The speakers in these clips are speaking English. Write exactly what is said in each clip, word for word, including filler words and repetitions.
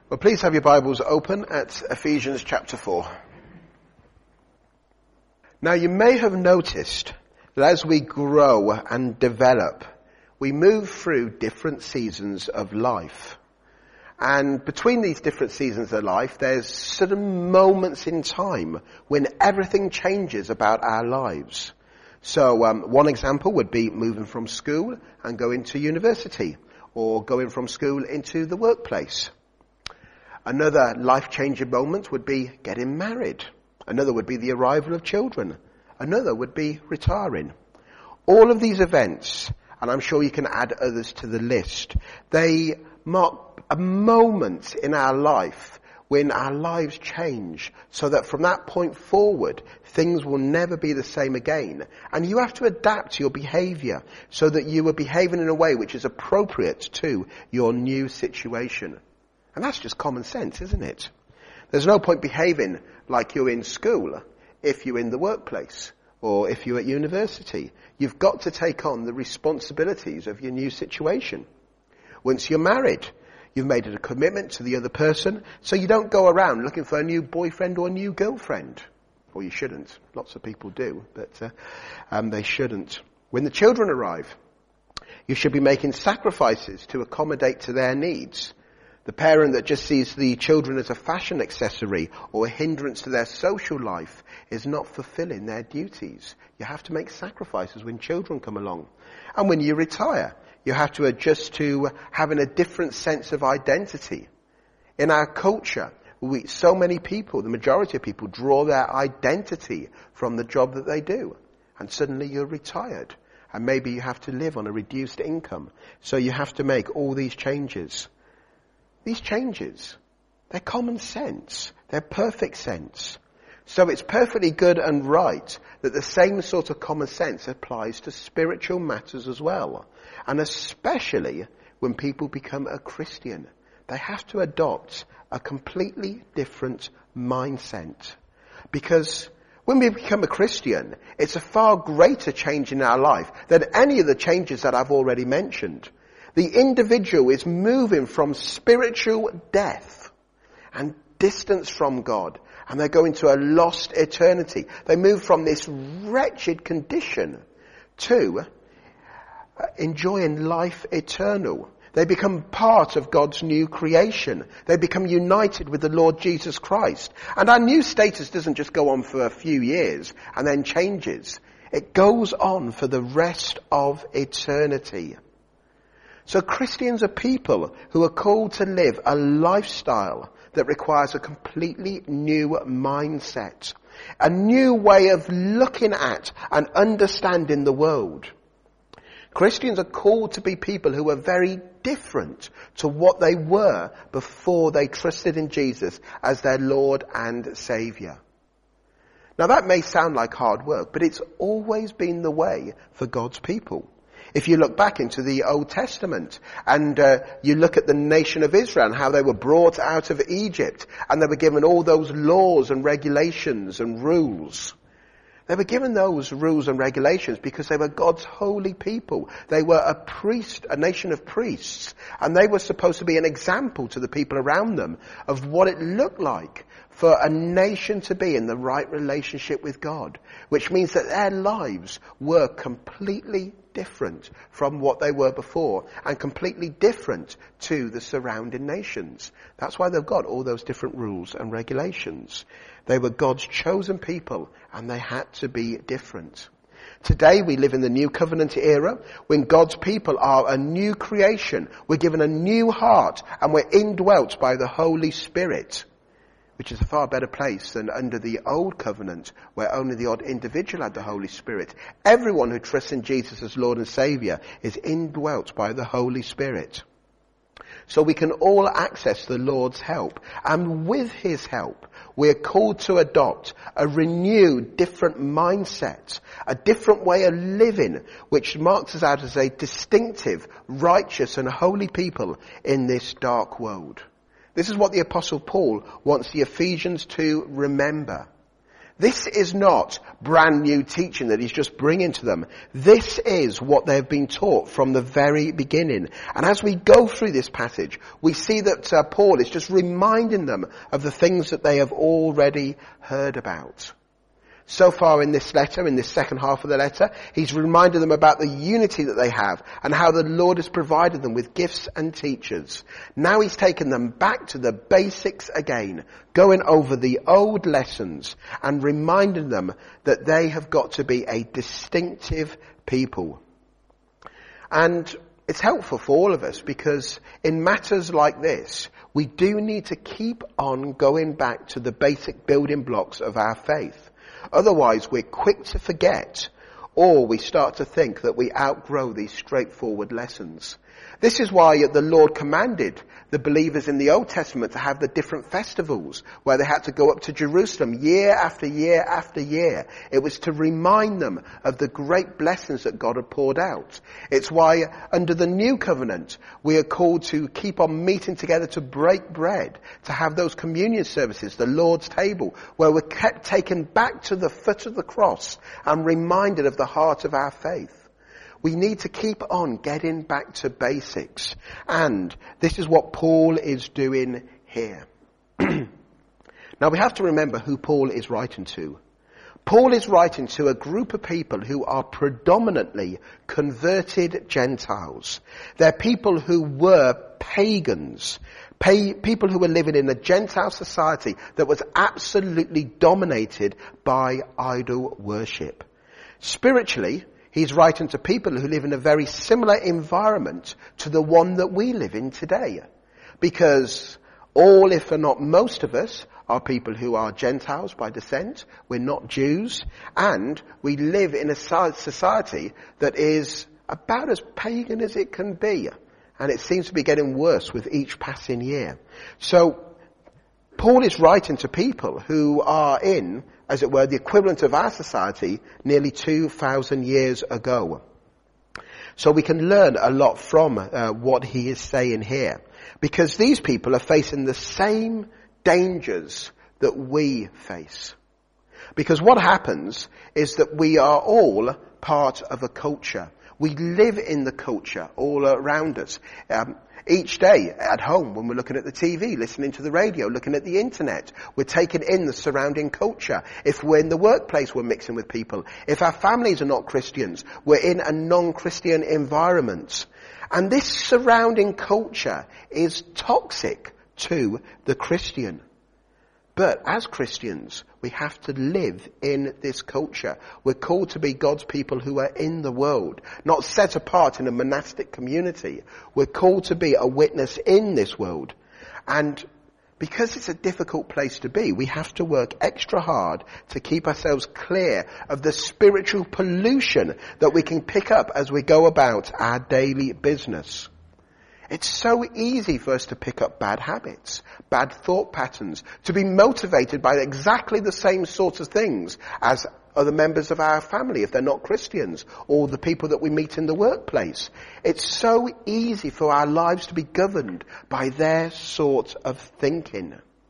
Well, please have your Bibles open at Ephesians chapter four. Now, you may have noticed that as we grow and develop, we move through different seasons of life. And between these different seasons of life, there's certain moments in time when everything changes about our lives. So um, one example would be moving from school and going to university, or going from school into the workplace. Another life-changing moment would be getting married. Another would be the arrival of children. Another would be retiring. All of these events, and I'm sure you can add others to the list, they mark a moment in our life when our lives change, so that from that point forward, things will never be the same again. And you have to adapt your behavior so that you are behaving in a way which is appropriate to your new situation. And that's just common sense, isn't it? There's no point behaving like you're in school if you're in the workplace or if you're at university. You've got to take on the responsibilities of your new situation. Once you're married, you've made it a commitment to the other person, so you don't go around looking for a new boyfriend or a new girlfriend. Or you shouldn't. Lots of people do, but uh, um, they shouldn't. When the children arrive, you should be making sacrifices to accommodate to their needs. The parent that just sees the children as a fashion accessory or a hindrance to their social life is not fulfilling their duties. You have to make sacrifices when children come along. And when you retire, you have to adjust to having a different sense of identity. In our culture, we, so many people, the majority of people, draw their identity from the job that they do. And suddenly you're retired. And maybe you have to live on a reduced income. So you have to make all these changes. These changes, they're common sense. They're perfect sense. So it's perfectly good and right that the same sort of common sense applies to spiritual matters as well. And especially when people become a Christian. They have to adopt a completely different mindset. Because when we become a Christian, it's a far greater change in our life than any of the changes that I've already mentioned. The individual is moving from spiritual death and distance from God, and they're going to a lost eternity. They move from this wretched condition to enjoying life eternal. They become part of God's new creation. They become united with the Lord Jesus Christ. And our new status doesn't just go on for a few years and then changes. It goes on for the rest of eternity. So Christians are people who are called to live a lifestyle that requires a completely new mindset, a new way of looking at and understanding the world. Christians are called to be people who are very different to what they were before they trusted in Jesus as their Lord and Saviour. Now that may sound like hard work, but it's always been the way for God's people. If you look back into the Old Testament and uh, you look at the nation of Israel and how they were brought out of Egypt and they were given all those laws and regulations and rules. They were given those rules and regulations because they were God's holy people. They were a priest, a nation of priests, and they were supposed to be an example to the people around them of what it looked like for a nation to be in the right relationship with God, which means that their lives were completely different from what they were before and completely different to the surrounding nations. That's why they've got all those different rules and regulations. They were God's chosen people and they had to be different. Today we live in the new covenant era when God's people are a new creation. We're given a new heart and we're indwelt by the Holy Spirit, which is a far better place than under the old covenant where only the odd individual had the Holy Spirit. Everyone who trusts in Jesus as Lord and Saviour is indwelt by the Holy Spirit. So we can all access the Lord's help. And with his help, we're called to adopt a renewed, different mindset, a different way of living, which marks us out as a distinctive, righteous and holy people in this dark world. This is what the Apostle Paul wants the Ephesians to remember. This is not brand new teaching that he's just bringing to them. This is what they've been taught from the very beginning. And as we go through this passage, we see that uh, Paul is just reminding them of the things that they have already heard about. So far in this letter, in this second half of the letter, he's reminded them about the unity that they have and how the Lord has provided them with gifts and teachers. Now he's taken them back to the basics again, going over the old lessons and reminding them that they have got to be a distinctive people. And it's helpful for all of us because in matters like this, we do need to keep on going back to the basic building blocks of our faith. Otherwise, we're quick to forget, or we start to think that we outgrow these straightforward lessons. This is why the Lord commanded the believers in the Old Testament to have the different festivals where they had to go up to Jerusalem year after year after year. It was to remind them of the great blessings that God had poured out. It's why under the New Covenant we are called to keep on meeting together to break bread, to have those communion services, the Lord's table, where we're kept taken back to the foot of the cross and reminded of the heart of our faith. We need to keep on getting back to basics. And this is what Paul is doing here. Now we have to remember who Paul is writing to. Paul is writing to a group of people who are predominantly converted Gentiles. They're people who were pagans. Pay, people who were living in a Gentile society that was absolutely dominated by idol worship. Spiritually, he's writing to people who live in a very similar environment to the one that we live in today. Because all, if not most of us, are people who are Gentiles by descent. We're not Jews. And we live in a society that is about as pagan as it can be. And it seems to be getting worse with each passing year. So Paul is writing to people who are in, as it were, the equivalent of our society nearly two thousand years ago. So we can learn a lot from uh, what he is saying here. Because these people are facing the same dangers that we face. Because what happens is that we are all part of a culture. We live in the culture all around us. Um, Each day at home when we're looking at the T V, listening to the radio, looking at the internet, we're taking in the surrounding culture. If we're in the workplace, we're mixing with people. If our families are not Christians, we're in a non-Christian environment. And this surrounding culture is toxic to the Christian. But as Christians, we have to live in this culture. We're called to be God's people who are in the world, not set apart in a monastic community. We're called to be a witness in this world. And because it's a difficult place to be, we have to work extra hard to keep ourselves clear of the spiritual pollution that we can pick up as we go about our daily business. It's so easy for us to pick up bad habits, bad thought patterns, to be motivated by exactly the same sorts of things as other members of our family if they're not Christians, or the people that we meet in the workplace. It's so easy for our lives to be governed by their sort of thinking.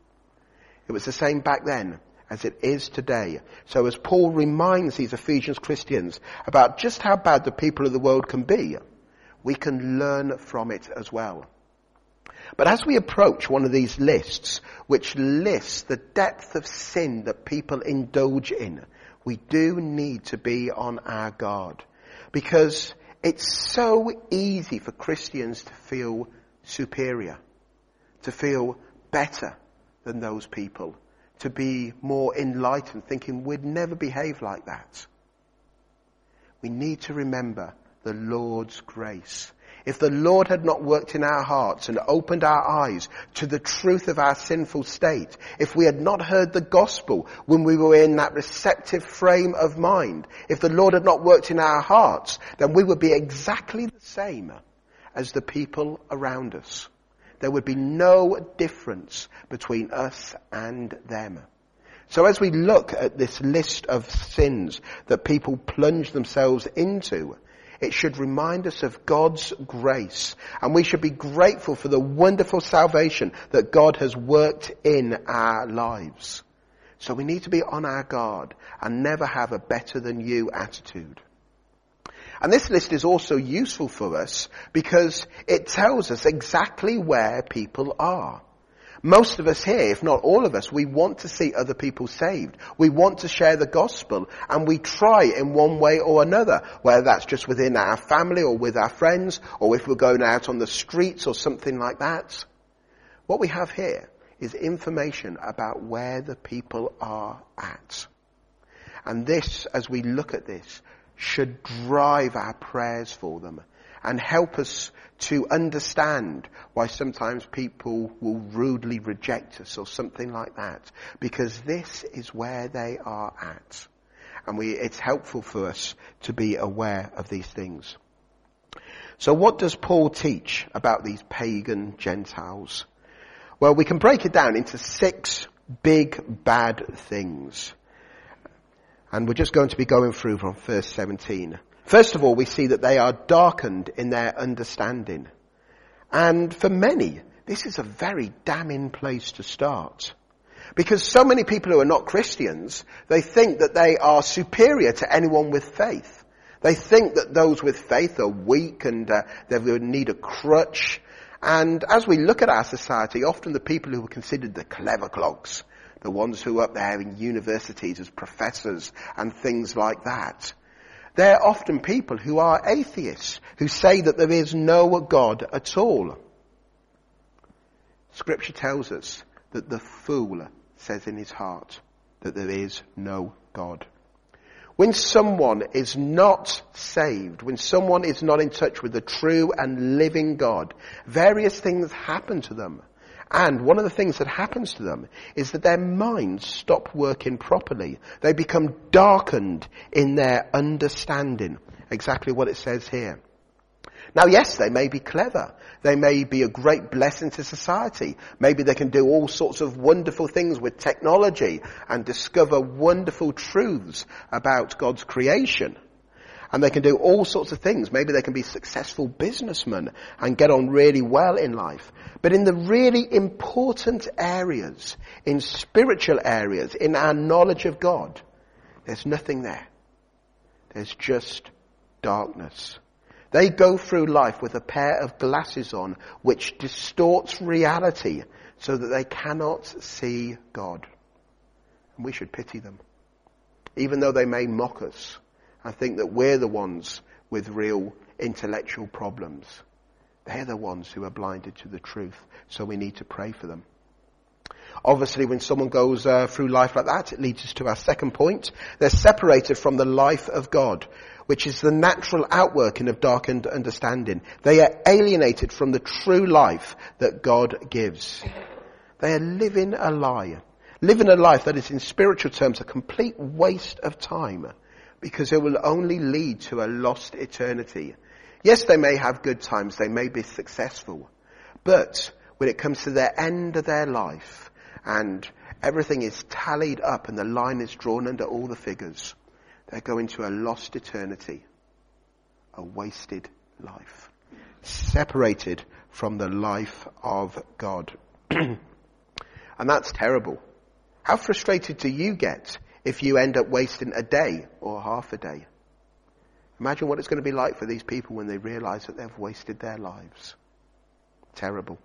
It was the same back then as it is today. So as Paul reminds these Ephesians Christians about just how bad the people of the world can be, we can learn from it as well. But as we approach one of these lists, which lists the depth of sin that people indulge in, we do need to be on our guard. Because it's so easy for Christians to feel superior, to feel better than those people, to be more enlightened, thinking we'd never behave like that. We need to remember the Lord's grace. If the Lord had not worked in our hearts and opened our eyes to the truth of our sinful state, if we had not heard the gospel when we were in that receptive frame of mind, if the Lord had not worked in our hearts, then we would be exactly the same as the people around us. There would be no difference between us and them. So as we look at this list of sins that people plunge themselves into, it should remind us of God's grace. And we should be grateful for the wonderful salvation that God has worked in our lives. So we need to be on our guard and never have a better than you attitude. And this list is also useful for us because it tells us exactly where people are. Most of us here, if not all of us, we want to see other people saved. We want to share the gospel, and we try in one way or another, whether that's just within our family or with our friends, or if we're going out on the streets or something like that. What we have here is information about where the people are at. And this, as we look at this, should drive our prayers for them and help us to understand why sometimes people will rudely reject us or something like that. Because this is where they are at. And we, it's helpful for us to be aware of these things. So what does Paul teach about these pagan Gentiles? Well, we can break it down into six big bad things. And we're just going to be going through from verse seventeen. First of all, we see that they are darkened in their understanding. And for many, this is a very damning place to start. Because so many people who are not Christians, they think that they are superior to anyone with faith. They think that those with faith are weak and uh, they would need a crutch. And as we look at our society, often the people who are considered the clever clogs, the ones who are up there in universities as professors and things like that, they're often people who are atheists, who say that there is no God at all. Scripture tells us that the fool says in his heart that there is no God. When someone is not saved, when someone is not in touch with the true and living God, various things happen to them. And one of the things that happens to them is that their minds stop working properly. They become darkened in their understanding. Exactly what it says here. Now, yes, they may be clever. They may be a great blessing to society. Maybe they can do all sorts of wonderful things with technology and discover wonderful truths about God's creation. And they can do all sorts of things. Maybe they can be successful businessmen and get on really well in life. But in the really important areas, in spiritual areas, in our knowledge of God, there's nothing there. There's just darkness. They go through life with a pair of glasses on which distorts reality so that they cannot see God. And we should pity them. Even though they may mock us. I think that we're the ones with real intellectual problems. They're the ones who are blinded to the truth, so we need to pray for them. Obviously, when someone goes uh, through life like that, it leads us to our second point. They're separated from the life of God, which is the natural outworking of darkened understanding. They are alienated from the true life that God gives. They are living a lie. Living a life that is, in spiritual terms, a complete waste of time. Because it will only lead to a lost eternity. Yes, they may have good times, they may be successful. But when it comes to their end of their life, and everything is tallied up and the line is drawn under all the figures, they're going to a lost eternity. A wasted life. Separated from the life of God. And that's terrible. How frustrated do you get if you end up wasting a day or half a day? Imagine what it's going to be like for these people when they realize that they've wasted their lives. Terrible.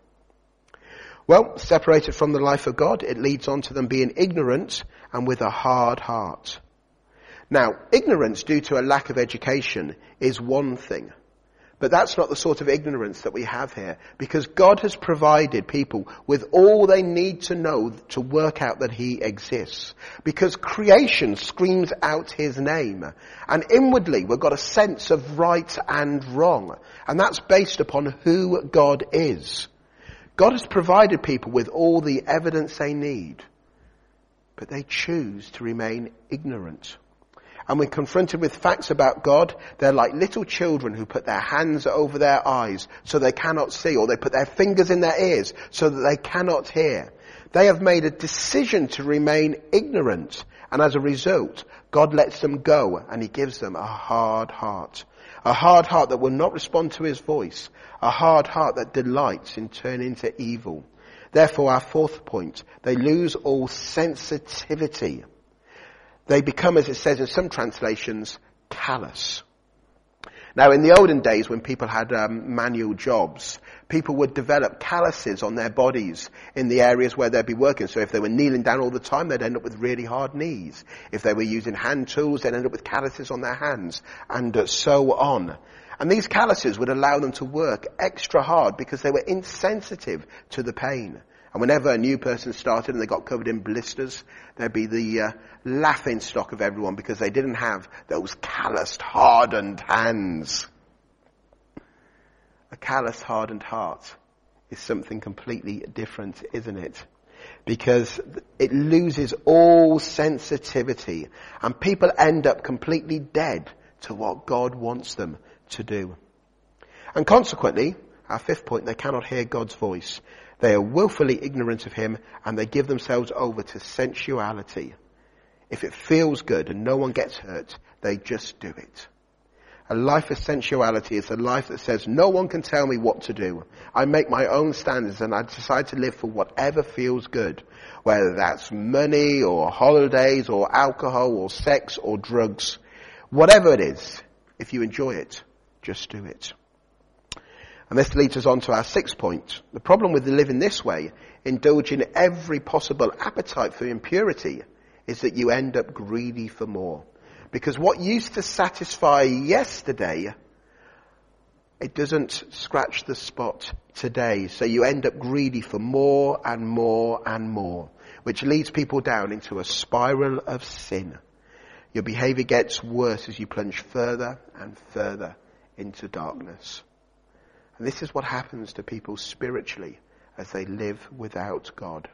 Well, separated from the life of God, it leads on to them being ignorant and with a hard heart. Now, ignorance due to a lack of education is one thing. But that's not the sort of ignorance that we have here, because God has provided people with all they need to know to work out that he exists. Because creation screams out his name. And inwardly we've got a sense of right and wrong. And that's based upon who God is. God has provided people with all the evidence they need. But they choose to remain ignorant. And when confronted with facts about God, they're like little children who put their hands over their eyes so they cannot see, or they put their fingers in their ears so that they cannot hear. They have made a decision to remain ignorant, and as a result, God lets them go and he gives them a hard heart. A hard heart that will not respond to his voice. A hard heart that delights in turning to evil. Therefore, our fourth point, they lose all sensitivity. They become, as it says in some translations, callous. Now, in the olden days, when people had um, manual jobs, people would develop calluses on their bodies in the areas where they'd be working. So if they were kneeling down all the time, they'd end up with really hard knees. If they were using hand tools, they'd end up with calluses on their hands, and uh, so on. And these calluses would allow them to work extra hard because they were insensitive to the pain. And whenever a new person started and they got covered in blisters, there'd be the uh, laughing stock of everyone because they didn't have those calloused, hardened hands. A calloused, hardened heart is something completely different, isn't it? Because it loses all sensitivity and people end up completely dead to what God wants them to do. And consequently, our fifth point, they cannot hear God's voice. They are willfully ignorant of him and they give themselves over to sensuality. If it feels good and no one gets hurt, they just do it. A life of sensuality is a life that says, no one can tell me what to do. I make my own standards and I decide to live for whatever feels good. Whether that's money or holidays or alcohol or sex or drugs. Whatever it is, if you enjoy it, just do it. And this leads us on to our sixth point. The problem with living this way, indulging every possible appetite for impurity, is that you end up greedy for more. Because what used to satisfy yesterday, it doesn't scratch the spot today. So you end up greedy for more and more and more, which leads people down into a spiral of sin. Your behavior gets worse as you plunge further and further into darkness. And this is what happens to people spiritually as they live without God.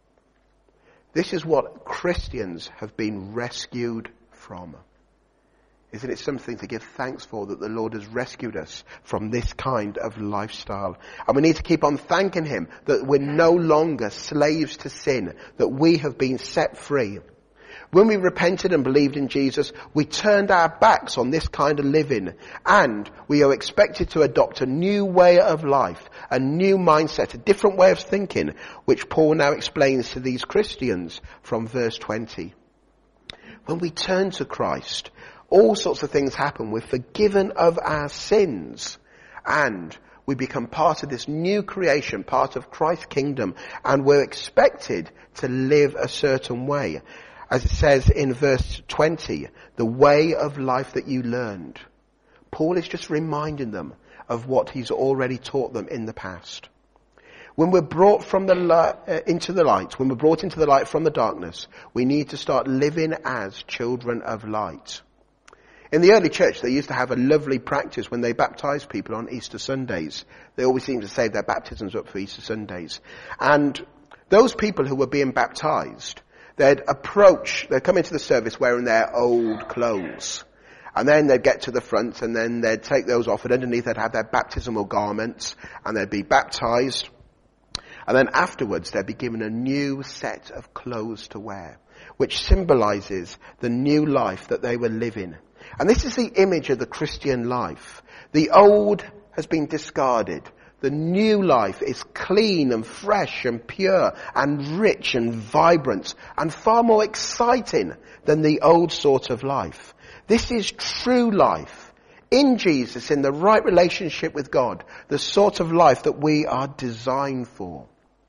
This is what Christians have been rescued from. Isn't it something to give thanks for that the Lord has rescued us from this kind of lifestyle? And we need to keep on thanking him that we're no longer slaves to sin, that we have been set free. When we repented and believed in Jesus, we turned our backs on this kind of living and we are expected to adopt a new way of life, a new mindset, a different way of thinking, which Paul now explains to these Christians from verse twenty. When we turn to Christ, all sorts of things happen. We're forgiven of our sins and we become part of this new creation, part of Christ's kingdom, and we're expected to live a certain way. As it says in verse twenty, the way of life that you learned. Paul is just reminding them of what he's already taught them in the past. When we're brought from the light, uh, into the light, when we're brought into the light from the darkness, we need to start living as children of light. In the early church, they used to have a lovely practice when they baptized people on Easter Sundays. They always seemed to save their baptisms up for Easter Sundays. And those people who were being baptized, they'd approach, they'd come into the service wearing their old clothes. And then they'd get to the front and then they'd take those off and underneath they'd have their baptismal garments and they'd be baptized. And then afterwards they'd be given a new set of clothes to wear, which symbolizes the new life that they were living. And this is the image of the Christian life. The old has been discarded. The new life is clean and fresh and pure and rich and vibrant and far more exciting than the old sort of life. This is true life in Jesus, in the right relationship with God, the sort of life that we are designed for.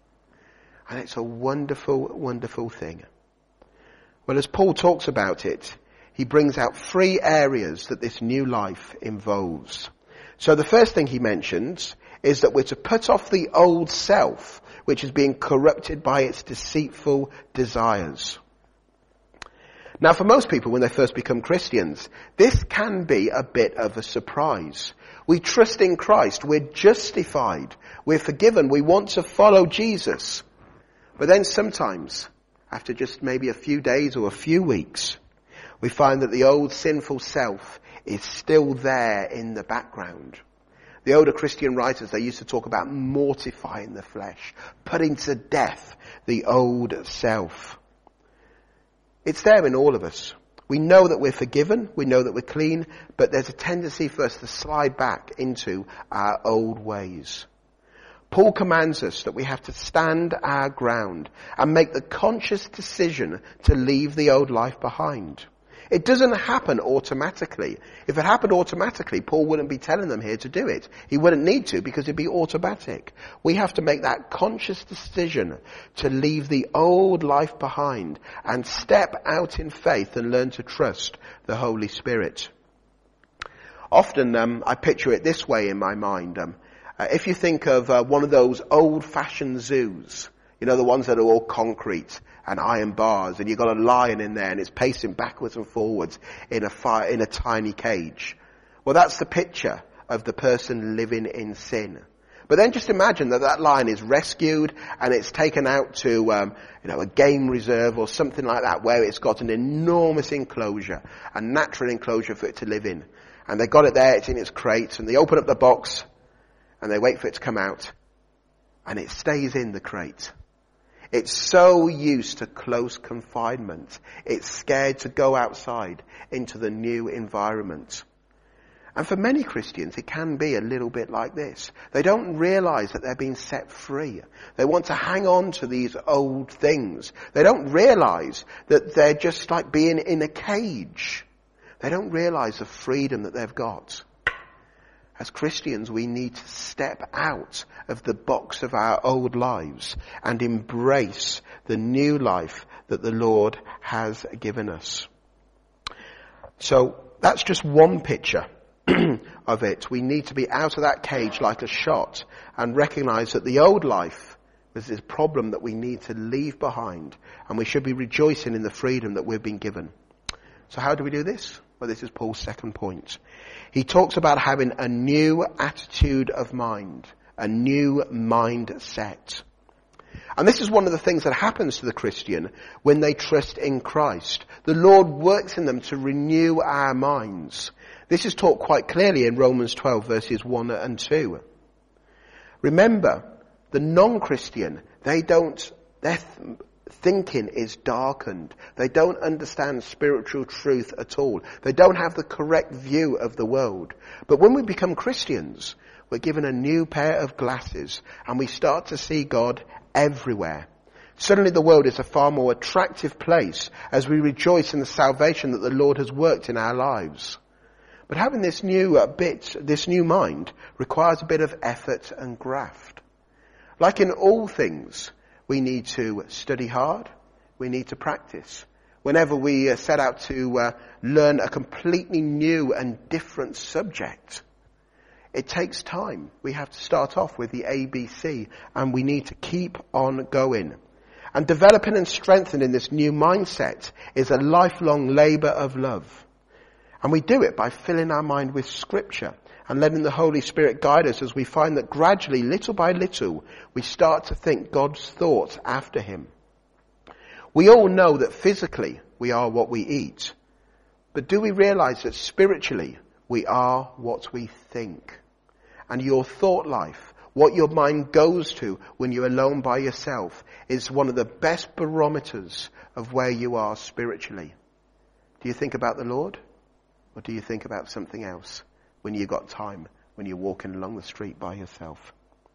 And it's a wonderful, wonderful thing. Well, as Paul talks about it, he brings out three areas that this new life involves. So the first thing he mentions is that we're to put off the old self, which is being corrupted by its deceitful desires. Now, for most people, when they first become Christians, this can be a bit of a surprise. We trust in Christ. We're justified. We're forgiven. We want to follow Jesus. But then sometimes, after just maybe a few days or a few weeks, we find that the old sinful self is still there in the background. The older Christian writers, they used to talk about mortifying the flesh, putting to death the old self. It's there in all of us. We know that we're forgiven, we know that we're clean, but there's a tendency for us to slide back into our old ways. Paul commands us that we have to stand our ground and make the conscious decision to leave the old life behind. It doesn't happen automatically. If it happened automatically, Paul wouldn't be telling them here to do it. He wouldn't need to, because it'd be automatic. We have to make that conscious decision to leave the old life behind and step out in faith and learn to trust the Holy Spirit. Often um, I picture it this way in my mind. Um, uh, if you think of uh, one of those old-fashioned zoos, you know, the ones that are all concrete and iron bars, and you've got a lion in there and it's pacing backwards and forwards in a fire, in a tiny cage. Well, that's the picture of the person living in sin. But then just imagine that that lion is rescued and it's taken out to, um, you know, a game reserve or something like that, where it's got an enormous enclosure, a natural enclosure for it to live in. And they got it there, it's in its crate, and they open up the box and they wait for it to come out, and it stays in the crate. It's so used to close confinement. It's scared to go outside into the new environment. And for many Christians, it can be a little bit like this. They don't realize that they're being set free. They want to hang on to these old things. They don't realize that they're just like being in a cage. They don't realize the freedom that they've got. As Christians, we need to step out of the box of our old lives and embrace the new life that the Lord has given us. So that's just one picture of it. We need to be out of that cage like a shot and recognize that the old life is this problem that we need to leave behind, and we should be rejoicing in the freedom that we've been given. So how do we do this? Well, this is Paul's second point. He talks about having a new attitude of mind, a new mindset. And this is one of the things that happens to the Christian when they trust in Christ. The Lord works in them to renew our minds. This is taught quite clearly in Romans twelve verses one and two. Remember, the non-Christian, they don't, their th- thinking is darkened. They don't understand spiritual truth at all. They don't have the correct view of the world. But when we become Christians, we're given a new pair of glasses and we start to see God everywhere. Suddenly the world is a far more attractive place as we rejoice in the salvation that the Lord has worked in our lives. But having this new uh, bit, this new mind, requires a bit of effort and graft. Like in all things, we need to study hard. We need to practice. Whenever we uh, set out to uh, learn a completely new and different subject, it takes time. We have to start off with the A B C, and we need to keep on going. And developing and strengthening this new mindset is a lifelong labor of love. And we do it by filling our mind with Scripture and letting the Holy Spirit guide us as we find that gradually, little by little, we start to think God's thoughts after Him. We all know that physically we are what we eat. But do we realize that spiritually we are what we think? And your thought life, what your mind goes to when you're alone by yourself, is one of the best barometers of where you are spiritually. Do you think about the Lord? Or do you think about something else when you've got time, when you're walking along the street by yourself?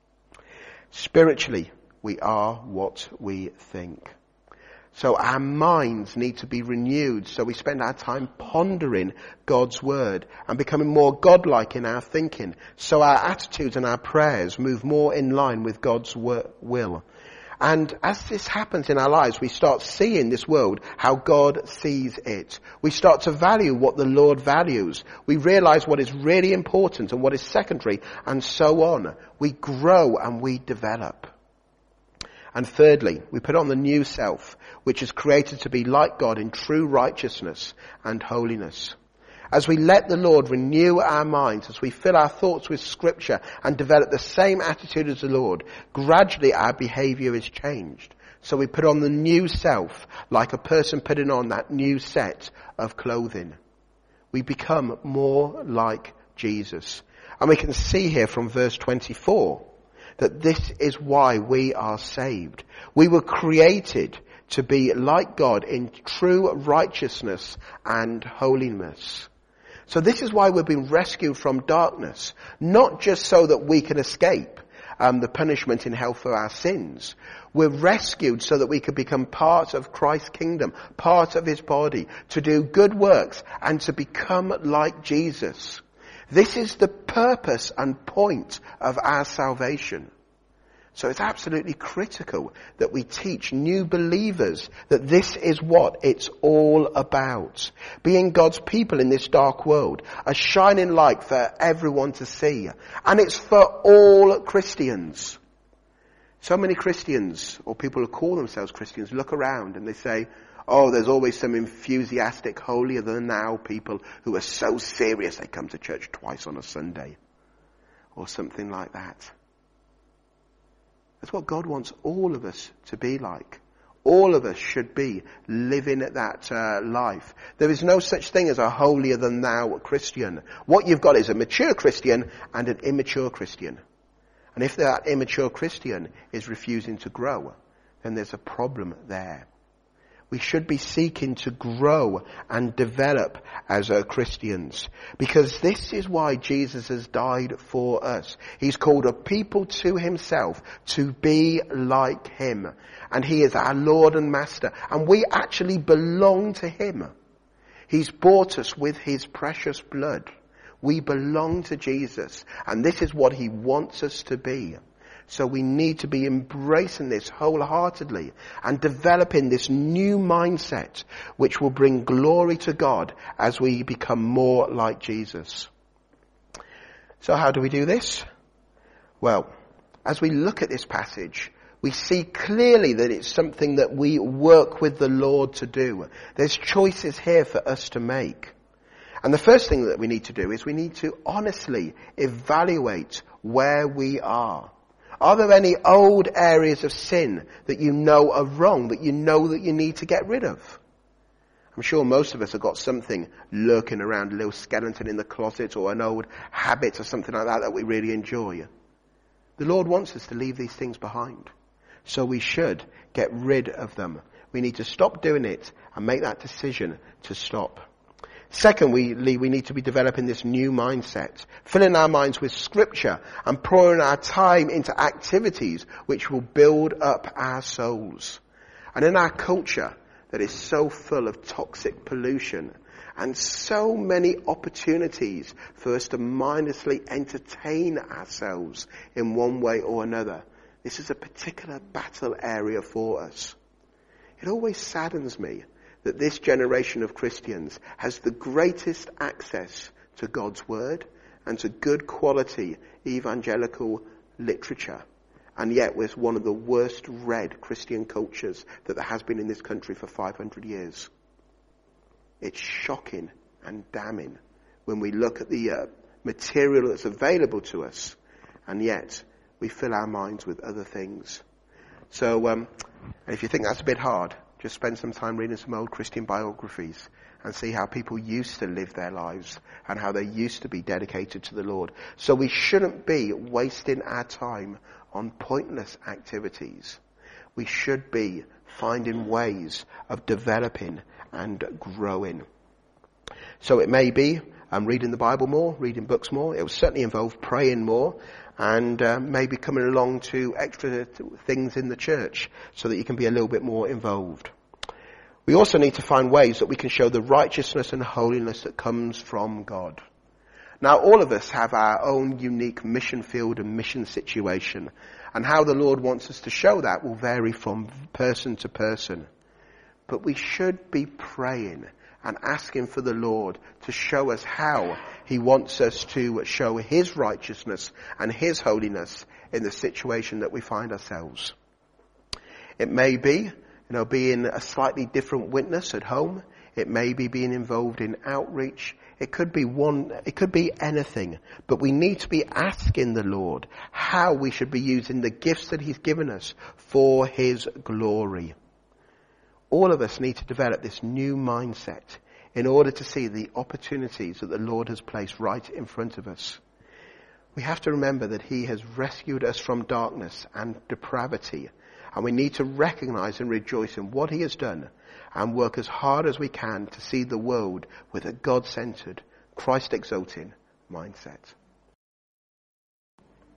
Spiritually, we are what we think. So our minds need to be renewed, so we spend our time pondering God's word and becoming more godlike in our thinking, so our attitudes and our prayers move more in line with God's will. And as this happens in our lives, we start seeing this world how God sees it. We start to value what the Lord values. We realize what is really important and what is secondary, and so on. We grow and we develop. And thirdly, we put on the new self, which is created to be like God in true righteousness and holiness. As we let the Lord renew our minds, as we fill our thoughts with Scripture and develop the same attitude as the Lord, gradually our behavior is changed. So we put on the new self like a person putting on that new set of clothing. We become more like Jesus. And we can see here from verse twenty-four that this is why we are saved. We were created to be like God in true righteousness and holiness. So this is why we've been rescued from darkness, not just so that we can escape um, the punishment in hell for our sins. We're rescued so that we could become part of Christ's kingdom, part of his body, to do good works and to become like Jesus. This is the purpose and point of our salvation. So it's absolutely critical that we teach new believers that this is what it's all about. Being God's people in this dark world, a shining light for everyone to see. And it's for all Christians. So many Christians, or people who call themselves Christians, look around and they say, oh, there's always some enthusiastic, holier than thou people who are so serious they come to church twice on a Sunday. Or something like that. That's what God wants all of us to be like. All of us should be living that uh, life. There is no such thing as a holier than thou Christian. What you've got is a mature Christian and an immature Christian. And if that immature Christian is refusing to grow, then there's a problem there. We should be seeking to grow and develop as uh, Christians. Because this is why Jesus has died for us. He's called a people to himself to be like him. And he is our Lord and Master. And we actually belong to him. He's bought us with his precious blood. We belong to Jesus. And this is what he wants us to be. So we need to be embracing this wholeheartedly and developing this new mindset which will bring glory to God as we become more like Jesus. So how do we do this? Well, as we look at this passage, we see clearly that it's something that we work with the Lord to do. There's choices here for us to make. And the first thing that we need to do is we need to honestly evaluate where we are. Are there any old areas of sin that you know are wrong, that you know that you need to get rid of? I'm sure most of us have got something lurking around, a little skeleton in the closet or an old habit or something like that that we really enjoy. The Lord wants us to leave these things behind. So we should get rid of them. We need to stop doing it and make that decision to stop. Secondly, we need to be developing this new mindset, filling our minds with scripture and pouring our time into activities which will build up our souls. And in our culture that is so full of toxic pollution and so many opportunities for us to mindlessly entertain ourselves in one way or another, this is a particular battle area for us. It always saddens me that this generation of Christians has the greatest access to God's word and to good quality evangelical literature. And yet we're one of the worst read Christian cultures that there has been in this country for five hundred years. It's shocking and damning when we look at the uh, material that's available to us, and yet we fill our minds with other things. So um, if you think that's a bit hard, just spend some time reading some old Christian biographies and see how people used to live their lives and how they used to be dedicated to the Lord. So we shouldn't be wasting our time on pointless activities. We should be finding ways of developing and growing. So it may be um, reading the Bible more, reading books more. It will certainly involve praying more. And uh, maybe coming along to extra things in the church so that you can be a little bit more involved. We also need to find ways that we can show the righteousness and holiness that comes from God. Now, all of us have our own unique mission field and mission situation. And how the Lord wants us to show that will vary from person to person. But we should be praying and asking for the Lord to show us how he wants us to show his righteousness and his holiness in the situation that we find ourselves. It may be, you know, being a slightly different witness at home. It may be being involved in outreach. It could be one, it could be anything. But we need to be asking the Lord how we should be using the gifts that he's given us for his glory. All of us need to develop this new mindset in order to see the opportunities that the Lord has placed right in front of us. We have to remember that he has rescued us from darkness and depravity, and we need to recognize and rejoice in what he has done and work as hard as we can to see the world with a God-centered, Christ-exalting mindset.